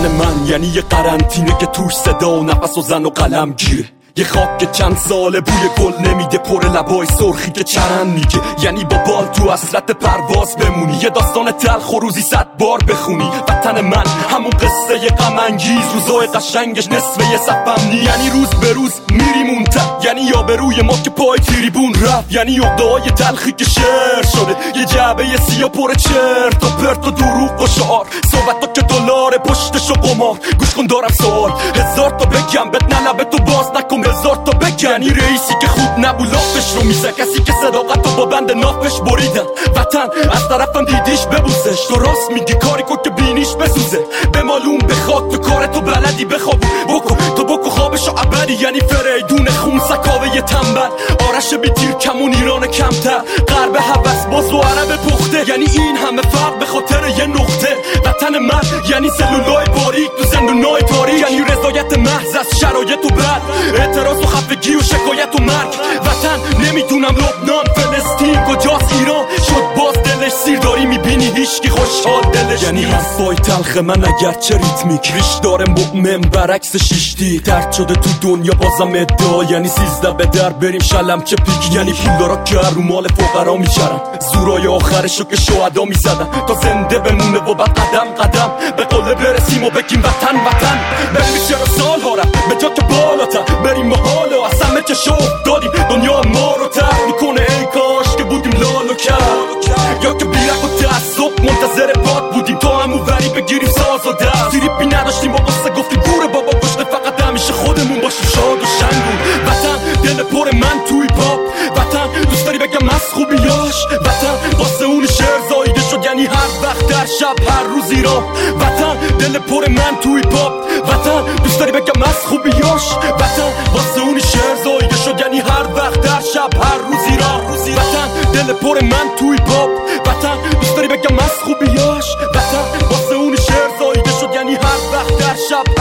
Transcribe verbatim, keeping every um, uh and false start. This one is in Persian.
وطن من یعنی یه قرنطینه که توش صدا و نفس و زن و قلم گیره، یه خاک که چند ساله بوی گل نمیده، پر لبای سرخی که چرند میگه، یعنی با بال تو حسرت پرواز بمونی، یه داستان تلخ و روزی صد بار بخونی. وطن من همون قصه ی غم انگیز، روزای قشنگش نصف یه صفم نی، یعنی روز به روز میریم اون ته، یعنی یا به روی ما که پای تریبون رفت، یعنی عقده‌های تلخی که شعر شده، یه جعبه سیاه پر چرت و پرت و دروغ و شعار، صحبت که دلار پشتش و قمار. گوش کن دارم سوال، هزار تا بگم بهت نه لبه تو باز نکن، هزار تا بگم. یعنی رئیسی که خوب نبود لافش رو میزه، کسی که صداقت رو با بند نافش بریدن. وطن از طرفم دیدیش ببوسش، تو راست میگی کاری کن که بینیش بسوزه، به مالون بخواد تو کارتو بلدی بخواب بکن تو بکن خوابشو ابدی، یعنی فریدون خون سکاوه یه تنبل، آرش بی تیر کمون ایران کمتر، غرب هوس باز و عرب پخته، یعنی این همه فرق به خاطر یه نقطه. وطن من یعنی سلولای باریک تو زندونای تاریک، یعنی رضایت محض از شرایط و بد، اعتراض و خفگی و شکایت و مرگ. وطن نمیدونم لبنان فلسطین کجاست، ایران شد باز دلش سیر، داری میبینی هیچکی خوشحال دلش، یعنی حرفای تلخ من اگرچه ریتمیک ریش داره مؤمن برعکس شیشتی، ترد شده تو دنیا بازم ادعا، یعنی سیزده به در بریم شلم چه پیک، یعنی پولدارا که رو مال فقرا میچرن، زورای آخرشو که شهدا میزدن تا زنده بمونه و بعد قدم قدم به قله برسیم و بگیم وطن وطن. بریم چرا سال ها رفت به جا که بالاتر بریم محاله، از همه که شوق دادیم دنیا ما رو ترک میکنه، ای کاش که بودیم لال و کر، یا که بیرق و تعصب منتظر باد بودیم تا همون وری بگیریم ساز و دست، تریپی نداشتیم با قصه گفتیم گوره بابا گشته، فقط همیشه خودمون باشیم شاد و شنگون. وطن دل پر من توی پاپ، وطن دوست داری بگم از خوبیاش، وطن واسه اون شعر زایده شد، یعنی هر وقت در شب هر روز ایران. وطن دل پر من توی پاپ، وطن دوست داری بگم از خوبیاش، وطن واسه اون شعر زایده شد، یعنی هر وقت در شب هر روز ایران. وطن دل پر من توی پاپ، وطن دوست داری بگم از خوبیاش، وطن واسه اون شعر زایده شد، یعنی هر وقت در شب